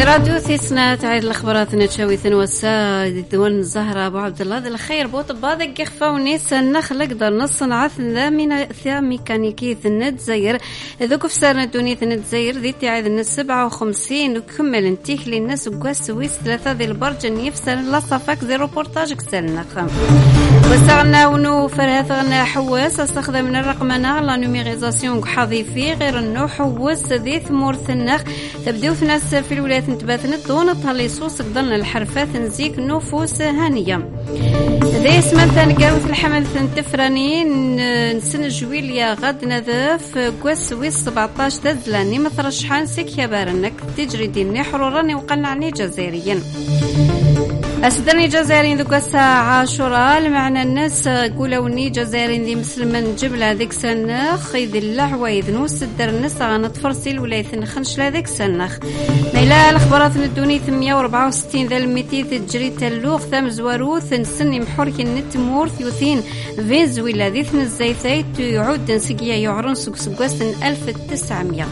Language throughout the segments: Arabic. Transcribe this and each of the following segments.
راديو ثيسنا تعيد الأخبارات نتشاوي ثنوسا دون الزهرة أبو عبد الله ذي الخير بوط بادق يخفى ونيس النخل قدر نصنع ثا ميكانيكي ثند زير ذو كفسار ندوني ثند زير ذي تعيد الناس 57 وكمل انتيك للناس وقاس سويس 3 ذي البرج يفسر لا صفاك ذي روبورتاج كسلنا وسعنا ونو فرهثنا حواس استخدمنا الرقمنة لا نوميغيزاسيون حظيفي غير انه حواس ذي ثمور ثنخ تبدو في ناس في الولايات نتباثنا دون طاليسوس قدرنا الحرفات نزيك نفوس هانية ذي اسمنتا نقاوث الحمل تفرانين نسن جويليا غد نذاف قوس سويس 17 تزلاني مثل الشحان سكيا بارنك تجري ديني حروراني وقنعني جزائريا أسدرني جزائرين ذوك الساعة 10 المعنى الناس قولوني جزائرين ذي مسلمن جبلة ذيك سنخ ذي اللعويذ نوس الدر الناس غنتفرسي الولاية نخنش لا ذيك سنخ ميلا الأخبارات ندوني 864 ذا الميتي تجري تلوغ ثم زواروث نسني محورك النت مورث يوثين فينزويلا ذي ثن الزيثيت يعود نسقيا يعرن سوق سقوسن 1900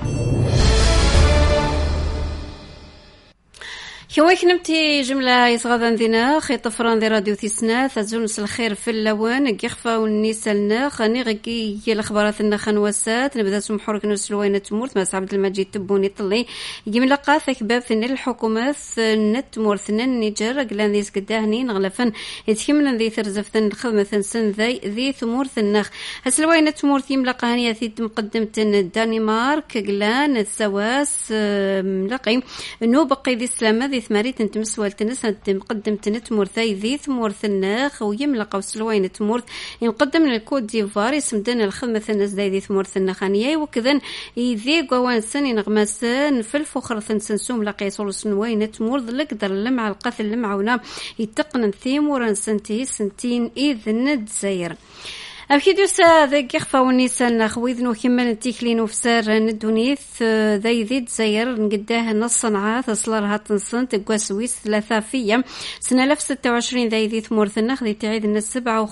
كيويك نمتي جملة يصغى ذينا خي طفران ذي راديو ثيسنا ثزونس الخير في اللوان قيخفى والنيس الناخ نغيكي الأخبارات النخ نواسات نبدا سمحورك نوس الوين تمورت ما عبد المجيد تبوني طلي يجي من لقاثك باب ثن الحكومة نت مورثنا النيجر قلان ذيس قداهني نغلفن يتكمل ذي ثرزف ثن الخدمة ثن ذي ثمورث النخ هسلوين تمورث يملقى هنيا ثي مقدمة الدنمارك قلان السواس ملقي انو بقي ذي سلامة ذي ثماريت نتمس والتنس مقدم تنت مورثاي ذي ثمورث الناخ ويملقى وسلوين تمورث ينقدم للكود ديفوار يسمدنا الخدمة الناس ذي ثمورث النخانية وكذا يذي قوان سن نغمسان في الفخر ثنسنسوم لقي صلص وين تمورث لقدر لمع القثل لمعونا يتقن ثيمورا سنتين إذن تزير أكيد ذاك يخفى ونيسان نخويذنو كمل تيكلينو في سار ندونيث ذي ذيد زير نقداه نصنعة تصلرها تنصن تقوى سويس 3 فيا سنة 1026 ذي ذي ثمورث النخ ذي تعيد الناس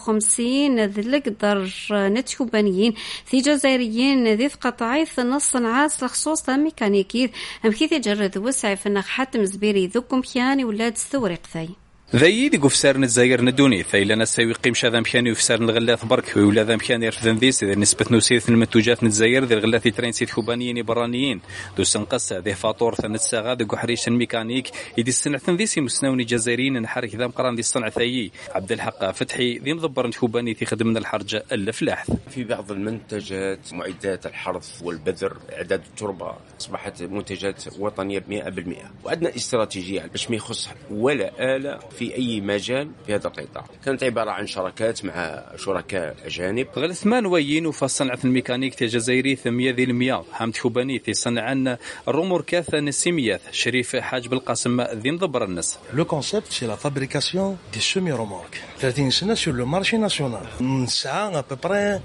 57 ذي لقدر نتشوبانيين في جزائريين ذي قطعيث نصنعة لخصوص ميكانيكيث أمكيث يجرد وسعي في النخ حتى مزبيري ذوكم كياني ولاد ثوري قثاي ذي ديقو في سار نتزاير ندوني ثايلا نساوي قيم شذا مكاني في سار الغلاث برك ولا ذا مكاني يرفذن ذيس إذا نسبة نوسيث المنتوجات نتزاير ذي الغلاث ترين سيد خوبانيين برانيين دو سنقصة ذي فاطور ثنت ساغا دقو حريش الميكانيك يدي السنة ثنذيسي مسنوني جزائريين نحرك ذا مقران ذي الصنع ثايي عبد الحق فتحي ذي مضبر خوباني في خدمنا الحرجة الفلاحث في بعض المنتجات معدات الحرث والبذر إعداد التربة أصبحت منتجات وطنية 100% وعندنا استراتيجية باش ما يخص ولا آلة في أي مجال في هذا القطاع. كانت عبارة عن شراكات مع شركاء أجانب. غير 8 وين وفي صنعة الميكانيك تجزائري 100% حمد خوباني في صنعنا الرمور كاثة نسيميات شريف حاج بالقاسم ذي مضبر الناس. Le concept c'est la fabrication des semi-remorques. 30 سنة sur le marché national. نسعى à peu près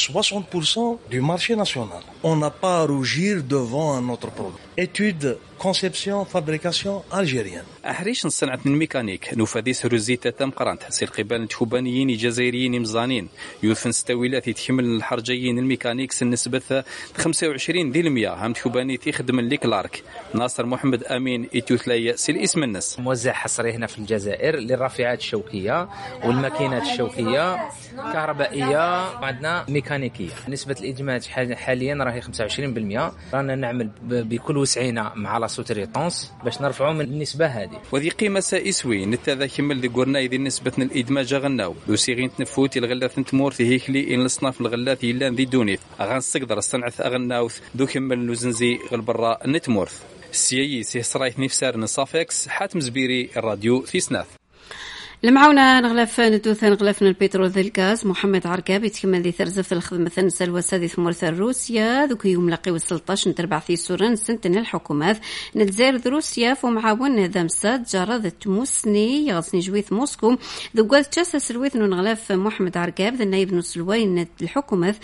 60% du marché national. On n'a pas à rougir devant notre produit. Étude conception fabrication algérienne. أحريش صنعة الميكانيك نوفاديس روزيتا تم قرانت سير قبال تشوبانيين جزائريين مزانين يوثن ستويلات يتحمل الحرجيين الميكانيك سنسبة 25 ذي المية هم تشوباني تخدم ليك لارك ناصر محمد أمين إتوثلايا سيل اسم الناس موزع حصري هنا في الجزائر للرافعات الشوكية والماكينات الشوكية كهربائية وعندنا ميكانيكية نسبة الإدماج حاليا راهي 25% رانا نعمل بكل وسعنا مع لا سوتريطونس باش نرفعوا من النسبة هذه وذي قيمة سائسوي نتذا كمل ذي قرنا إذا نسبة الإدماج غناو دوسيغين تنفوت الغلاث نتمور في هيكلي إن الصناف الغلاث يلان ذي دونيث أغان سقدر الصنعة أغناوث ذو كمل نوزنزي غالبرا نتمورث السيايي سيسرايث نفسار نصافكس حاتم زبيري الراديو في سناث المعاونة نغلف ندوث نغلفنا البترول ذي الغاز محمد عرقاب يتكمل ذي ثرزف الخدمة ثنسل وسادي ثمورث روسيا ذوك يوم لقي والسلطاش نتربع في سوران سنتن الحكومات نتزاير روسيا فمعاون ذا مساد جارة تموسني يغصني جويث موسكو ذوك قد تشاسس الويث نغلف محمد عرقاب ذا نايب نسلوين الحكومات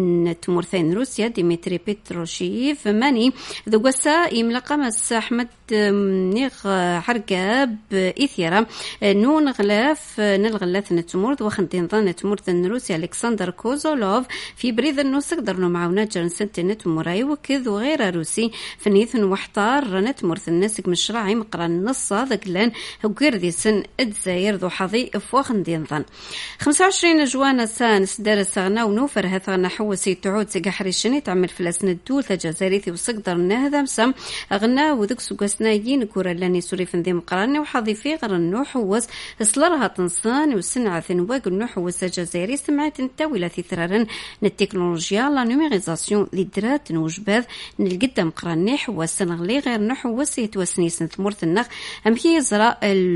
تمورثين روسيا ديمتري بيتروشيف ماني ذوك سا يملقى مس أحمد نيغ حرقاب إثيرا نون غلاف نلغلاث نتمورد وخنتين ظن نتمورد الروسي ألكسندر كوزولوف في بريد النوسك درنو معاونا جرنسنت نتموراي وكذ وغير روسي فنيث وحطار نتمورد النسك مشرعي مقران نصا ذكلان وكير دي سن الدزاير ذو حظي افواخن ظن 25 جوانا سان سدار سغنا ونوفر هثغنا حوسي تعود سقحريشني تعمل فلاسن الدول تجازاريثي وسقدر نهذا مسام غنا وذك سقسنايين كورا لاني سوريفن ذي مقراني وحظي في غير النوح وز اصلرها تنصان وسنعة ثنواق النوح وز الجزائري سمعت انتاويلة ثرارا التكنولوجيا لا نوميغيزاسيون لدرات نوجباذ نلقدم مقراني حوسن غير نوح وسيت وسنيسن ثمورت النخ أم هي يزرع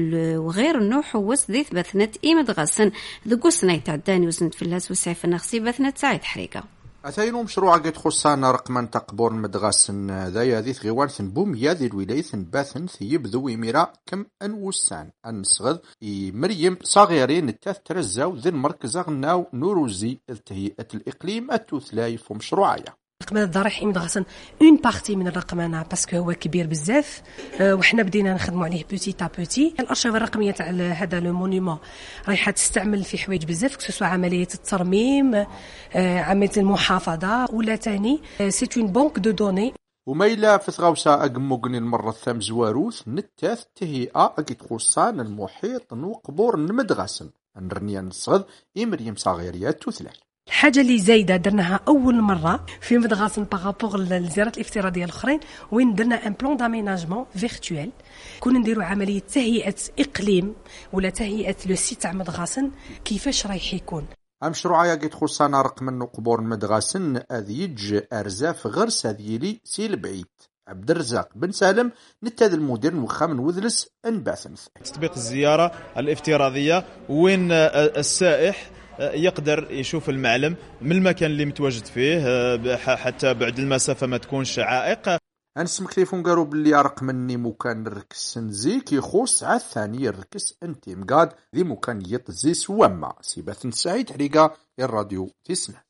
وغير النوح وس ذي ثبثنت إيمد غسن ذو سناي تعداني وزنت في اللاس وسعيف النخسي بثنت سعيد حريقة أثاينو مشروع قد خصانا رقما تقبور مدغاسن ذايا ذي غيوان ثنبوم ياذي الولاية ثنباثن ثيب ذو إميرا كم أنوسان النسغذ مريم صغيرين التاث ترزاو ذي المركز غناو نوروزي التهيئة الإقليم التوثلاي في مشروعية الرقمنة الضريح مدغسن اون بارتي من الرقمنة باسكو هو كبير بزاف وحنا بدينا نخدموا عليه بوتي تا بوتي. الارشيف الرقميه تاع هذا لو مونيمون رايحه تستعمل في حوايج بزاف كسوا عمليه الترميم عمليه المحافظه ولا تاني سي اون بانك دو دوني وميلا فتغاوسا أقموغني المرة الثام زواروث نتاث تهيئة أكيد خصان المحيط نوقبور نمدغسن نرنيا نصغذ مريم صغيريات توثلاي. الحاجة اللي زايدة درناها أول مرة في مدغاسن باغابوغ للزيارات الافتراضية الأخرين وين درنا ان بلان داميناجمون فيرتوال كنا نديروا عملية تهيئة إقليم ولا تهيئة لو سيت تاع مدغاسن كيفاش رايح يكون. مشروع ياقيت خصانا رقم النقبور مدغاسن أذيج أرزاف غرس هذيلي سيل بعيد عبد الرزاق بن سالم نتاد المدير وخام وذلس انباثنث تطبيق الزيارة الافتراضية وين السائح يقدر يشوف المعلم من المكان اللي متواجد فيه حتى بعد المسافة ما تكونش عائق. أنسمك تليفون قالوا باللي رقم مني مكان نركس نزيك يخص على الثانية الركس انتي مقاد ذي مكان يطزيس وما سيباثن سعيد حريقة الراديو تسمع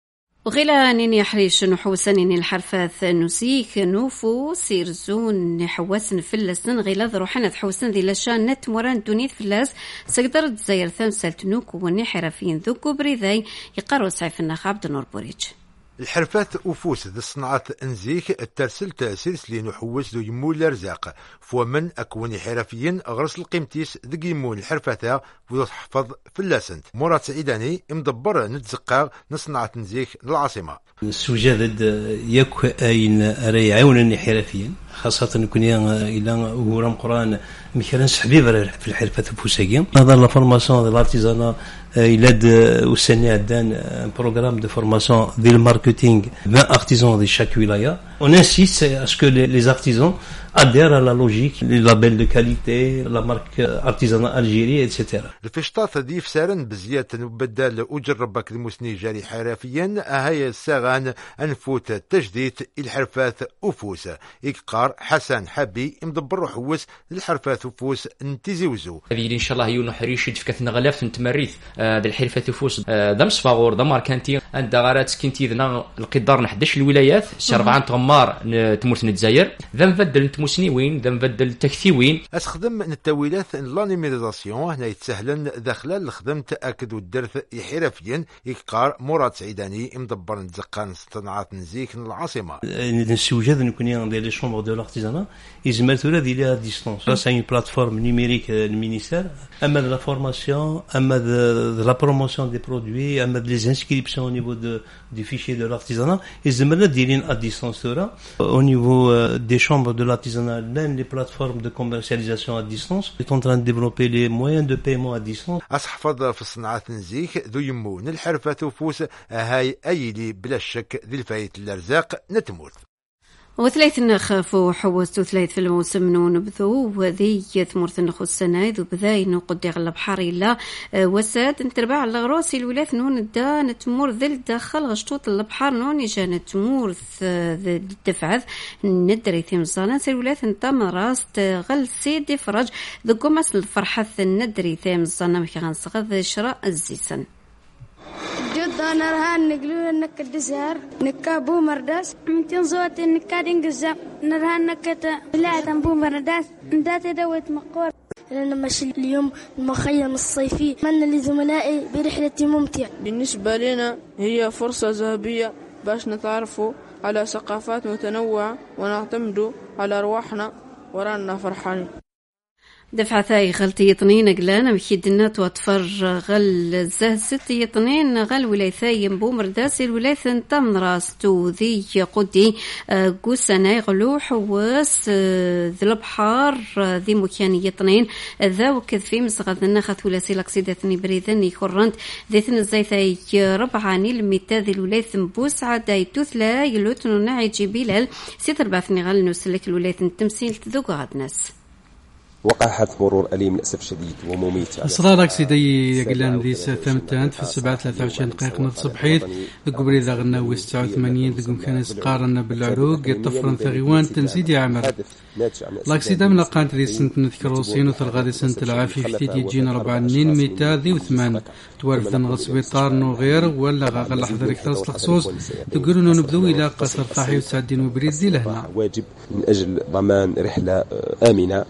وغيلا نيني حريش نحوسن الحرفاث نسيك نوفو سيرزون نحوسن فلسن غيلا ذروحنا تحوسن ذي لشان نت مران دونيت فلاس سقدر تزاير ثمسلت نوكو وني حرفين ذوكو بريذاي يقارو سعيف النخ عبد النور بوريج. الحرفات أفوس ذي صناعة انزيك الترسل تأسيس لي نحوس ذو يمو الارزاق فومن أكوني حرفيين غرس القيمتيس ذي يمو الحرفاتا وذو تحفظ فلاسنت مراد سعيداني مدبر نتزقاغ نصنعة انزيك للعاصمة السجاد يكو أين أري عونني حرفيين خاصة نكون إلى ورم قرآن مكان حبيب في الحرفة فوساقين هذا لا فورماسيون دي لارتيزانا يلاد وسني عدان ان بروغرام دو فورماسيون دي الماركتينغ 20 artisans de chaque wilaya. On insiste à ce que les artisans adhèrent à la logique, les labels de qualité, la marque artisanale Algérie, etc. الفشطاط دي فسارن بزيادة وبدال وجربك المسني جاري حرفيا هاي الساغان انفوت تجديد الحرفات أفوس إقار حسن حبي مدبر حوس الحرفات أفوس انتزيوزو هذه إن شاء الله يونو حريشد في كثنا غلاف نتمريث ذا الحرفة أفوس دم صفاغور دم ماركانتي عند غارات كنتي ذنا القدار نحدش الولايات سربعان تغمار تموت نتزاير ذا نبدل نتموسني وين ذا نبدل تكثي وين أستخدم التويلات لانيميزاسيون هنا يتسهلن داخل الخدم تأكد والدرث حرفيا إقار مراد سعيداني مدبر نتزقان صناعات نزيك العاصمة نسوجد نكون ديال لي شومبر دو لارتيزانا يزمل ثلاث ديال ديستونس سا une plateforme numérique du ministère أما de la formation أما de la promotion des produits أما des inscriptions au niveau du fichier de l'artisanat يزملنا ديالين à distance au niveau des chambres de l'artisanat même les plateformes de commercialisation à distance est en train de développer les moyens de paiement à distance أصحفظ في الصناعات نزيك ذو يمون الحرفة وفوس هاي أيلي بلا شك ذي الفايت الأرزاق نتموت وثلاث النخاف وحوزتو ثلاث في الموسم نبذو وذي ثمرت النخو السنة ذو بذاي نقد يغلب حريلا وساد نتربع الغروسي الولاث نون دا نتمور ذل داخل غشتوط البحر نون يجا نتمور الدفعذ ندري ثيم صالان سي الولاث نتام راست غل سيدي فرج ذو قمس الفرحة ندري ثيم الصنام كي غنصغذ شراء الزيسن دونا رهان نقلو انك الدزار نكابو مرداس من تنزوت انك كادين قزا نرهان نكتا لا تنبو مرداس ندات دوت مقور. لأن ماشي اليوم المخيم الصيفي من لزملائي برحلة ممتعة. بالنسبة لنا هي فرصة ذهبية باش نتعرفوا على ثقافات متنوعة ونعتمدوا على أرواحنا ورانا فرحانين. دفعة ثاي غلطي يطنين قلانا مكيدنا توتفر غل زه ست يطنين غل ولايثاي ينبو مرداسي الولايث انت من راس تو ذي قدي قوسنا يغلو حواس ذي البحار ذي مكان يطنين ذا وكذ في مسغذنا خات ولاسي لقصيدتني بريدني كورنت ذي ثن الزيثاي ربعاني الميتا ذي الولايث مبوس عداي توثلا يلوتنو ناعي جبيلال سيتر باثني غل نوسلك الولايث التمثيل تذوق غادناس. وقع حادث مرور أليم للأسف شديد ومميت. إصرارك سيدي يقلان ذي ثمتانت في 7:23 دقيقة صبحيت قبل إذا غنا 89 ذكم كان يسقارنا بالعروق طفرا ثغيوان تنسيدي عمر لاكسيدا من لقانت ذي سنة نذكروسين وثلغادي سنة العافية في تيجينا 4,200 توارف ذن غسبيطار نو غير ولا غاغل حضر كتاس الخصوص تقولون نبدو إلى قصر طاحي وسعدين وبريد لهنا واجب من أجل ضمان رحلة آمنة.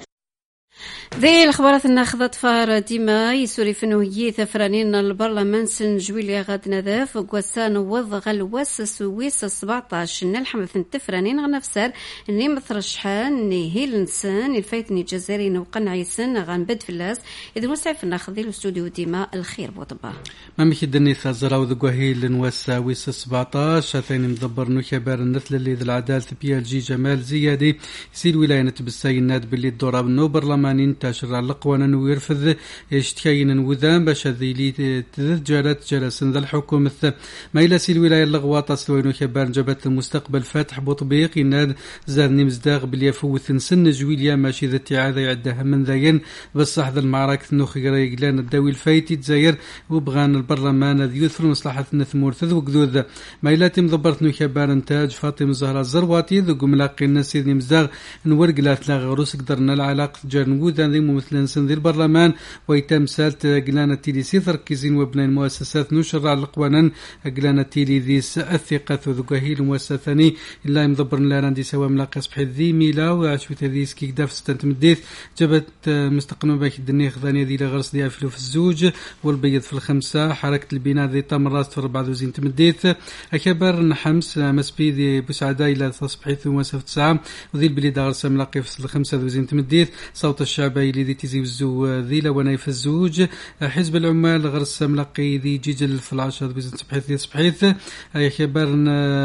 ذي الأخبارات الناخذة فار ديما يسوري فنوهي ثفرانين البرلمان سنجويلي غاد نذاف وقوسان وضغ الواس سويس 17 نلحم في التفرانين غنفسر اني مثرشحان نهي الانسان الفايتني جزائري نوقن عيسن غنبد فلاس اذا مسعف ناخذ الاستوديو ديما الخير بوطبا ما مكدني ثازرا وذقوهي لنوسا ويس 17 ثاني مدبر نكبار النثل اللي ذي العدالة بي ال جي جمال زيادي يصير ولاية بالساينات باللي الدورة بالنو برلمانين تاشر على قوانا ويرفض يشتكين وذان باش ذي تذجرت جلسن ذا الحكومة ما إلى سي الولاية اللغواطة سلوينو كبار جبت المستقبل فاتح بطبيق يناد زارني مزداغ باللي يفوث سن جويليا ماشي ذا التعاذة يعدها من ذاين بس صح ذا المعركة نوخي قلان الداوي الفايتي تزاير وبغان البرلمان ذي يثر مصلحة نثمور تذوق ذوذ ما إلى تم ضبرت نو كبار انتاج فاطمة زهرة الزرواتي ذوق ملاقي الناس ذي مزداغ نورق لا تلاغ روس قدرنا العلاقة جرنوذا ذي ممثلا سن ذي البرلمان ويتم سالت قلانة تيلي سي تركيزين وبناء المؤسسات نشر على القوانين قلانة تيلي ذي الثقة وذقهي المؤسسة ثاني إلا مضبرن لا راندي سوا ملاقي صبح ذي ميلا وعشوت ذي سكيك داف ستنت مديث جبت مستقنو باك الدنيا خذاني ذي لغرس ذي أفلو في الزوج والبيض في 5 حركة البناء ذي تم راس في 4 وزين تمديث أكبر نحمس مسبي ذي بسعداء إلى تصبحيث ومسف 9 وذي البليد غرس ملاقي في 5 وزين تمديث صوت الشعبي اللي ذي تيزي وزو ذي لوناي في الزوج حزب العمال غرس ملاقي ذي جيجل في 10 وزين صبحيث أكبر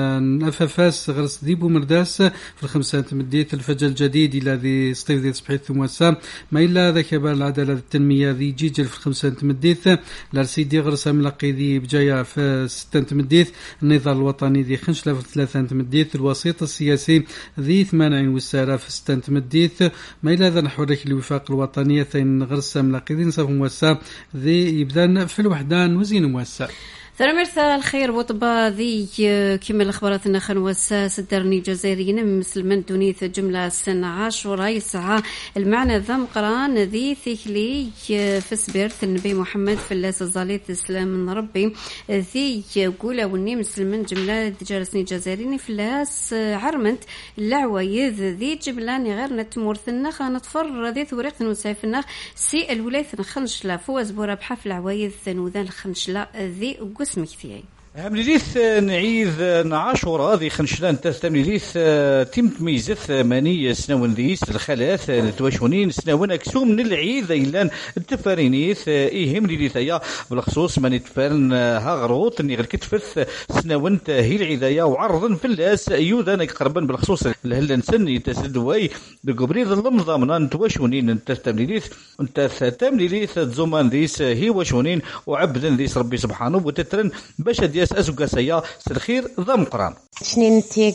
نففاس غرس ذي بومرداس في 5 تمديث الفجر الجديد إلى ذي سطيف ذي صبحيث ومسام ما إلا ذا كبار العدالة التنمية ذي جيجل في 5 تمديث لارسيدي غرس ملاقي ذي بجاية في 6 تمديث النضال الوطني ذي خنشلة في 3 تمديث الوسيط السياسي ذي 80 والسارة في 6 تمديث ما إلا ذا نحورك الوفاق الوطنية ثين غرس ملاقي ذي نصف موسى ذي يبدأ في الوحدان وزين موسى ثرمرثا الخير بوطبا ذي كما الأخبارات النخن وساس الدرني جزائريين مثل من دونيث جملة سنة 10 يسعى المعنى ذم قران ذي ثيكلي في سبيرت النبي محمد فلاس الزاليت إسلام من ربي ذي قولة وني مسلمين جملة جالسني جزائريين فلاس عرمنت العوايذ ذي جبلاني غير نتمورث النخ نتفر ذي ثوريق نسعف النخ سي الولاية خنشلة فوز بورا بحفل عوايذ ثنوذان الخنشلة ذي اسمك ثياي مليث نعيذ عاشوراء ذي خنشلان تستمليث تيم تميزث ماني سناون ذيس الخلاث تواشونين سناون اكسوم من العيد ايلان التفارينيث ايهم ليثيا بالخصوص ماني تفارن هاغروط ني غير كتفث سناون هي العيدايا وعرضا في اللاس يوذا قربا بالخصوص الهلنسن يتسدواي بقبريد اللمضامنا تواشونين تستمليث انت تمليث زمان ذيس هي واشونين وعبدا ذيس ربي سبحانه وتترن باش دياس أزوجاسيا الخير ضم قران. شنين نتيق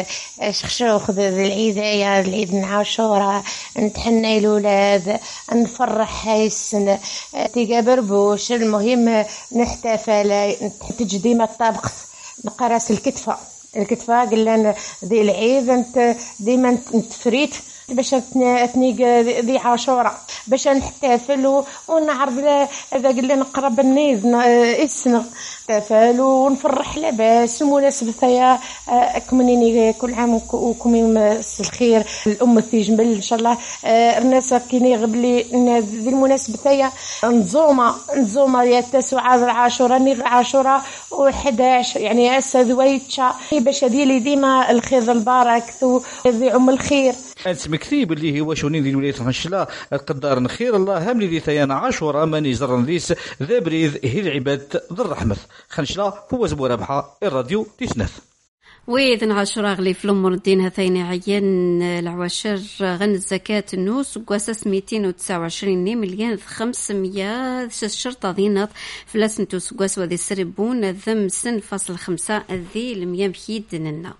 شخشوخ العيدايا العيد عاشوراء نتحنى الأولاد نفرح هاي السنة تيجا بربوش المهم نحتفل تجديم الطبق نقراس الكتفة قلنا ذي العيد انت ديما نتفريت باش نتني ذي عاشوراء باش نحتفل ونعرض هذا اللي نقرب النيز السنة نحتفل ونفرح لاباس المناسبة يا كمنيني كل عام وكم يوم الخير الأم تجمل إن شاء الله الناس كيني غبلي ذي المناسبة يا نزومة يا 9 عاشوراء نيغ عاشوراء و11 يعني أسدويتشا باش هذي ديما الخير البارك ذي عم الخير مكتيب اللي هو شونين ديال ولاية خنشلا قدار نخير الله هم اللي ثيانا عاشوراء ماني زرن ذيس ذا بريد هي العباد ذو الرحمة خنشلا هو زبور ربحة الراديو تسنث وإذن عاشوراء غلي في الأمور الدين هثين عين العواشر غن الزكاة النوس وقاسس 229 مليون 500 شرطة ذينات فلاسنتوس قاس وذي سربون ذم سن فاصل 5 ذي المياه بحيد دننا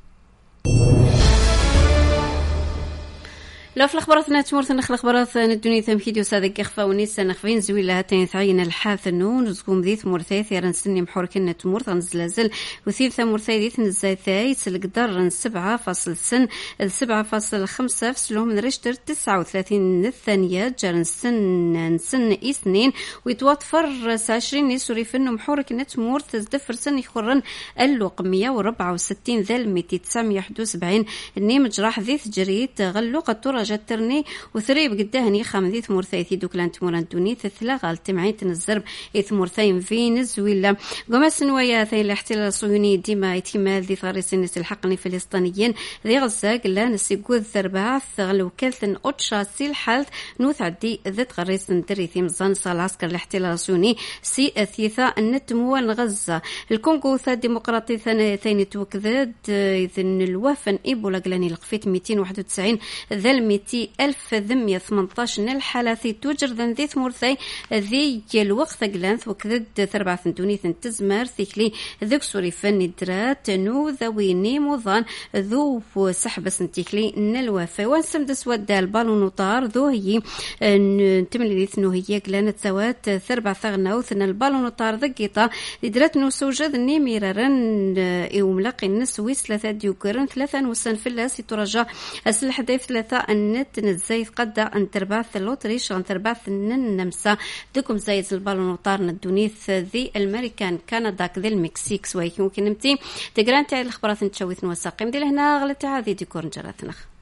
لو في الأخبارات تمورث نخل أخبارات الدنيا تمهيد وسادك إخفاء ونيسا نخفين زويل لها تنثعين الحاث النون وزقوم ذيث مرثيث يرن سني محور كنة تمورث نزلازل وثيث مرثيث نزايثاي سلقدر 7.5 فسلو من رشتر 39 الثانية جارن سن إثنين ويتواتفر 20 نسوري فنو محور كنة تمورث زدفر سن يخرن اللوق 164 ذل 971 النيم جراح ذيث جريت غلوق التورة جترني وثريب قداهني خامذيث مرثيثي دوكلان تموران دوني تثلا غال تمعين تنزرب إث مرثين فينز ولا قماس نوايا ثين الاحتلال الصهيوني ديما يتمال ذي فارس الناس الحقني فلسطينيين ذي غزة قلا نسيقوذ ثرباث غلو كالثن أوتشا سيل حالث نوث عدي ذات غريس ندري ثيمزان صال عسكر الاحتلال الصهيوني سي ثيثا النتموال غزة الكونغو ثا ديمقراطي ثاني توكذد إذن الوفن إيبولا قلاني لقفيت 291 ذل 200,000 ذم 18 الحالات توجر ذن ذي ثمورثي ذي الوقت قلانث وكذد ثربع ثنتوني ثنتزمر ثيكلي ذوك سوري فني درات نو ذويني موضان ذو سحب سنتيكلي نلوافي وانسمد سود البالون وطار ذو هي نتملي ذي ثنو هي قلانت ثوات ثربع ثغنا وثن البالون وطار ذقيطة درات نو سوجد نيميرارن يوملاقي النسويس 3 ديوكرن 3 نوسن في اللاس ترجع أسلح ضيف 3 النت نزايد قد أن ترباث اللوتريش أن ترباث النمسا دكم زايد البالون وطارنا الدونيث ذي الأمريكان كندا ذي المكسيك سويك ممكن نمتي تقران تاعي الأخبارات نتشويث نوساقيم دي لهنا غلطي هذه ديكور نجراتنا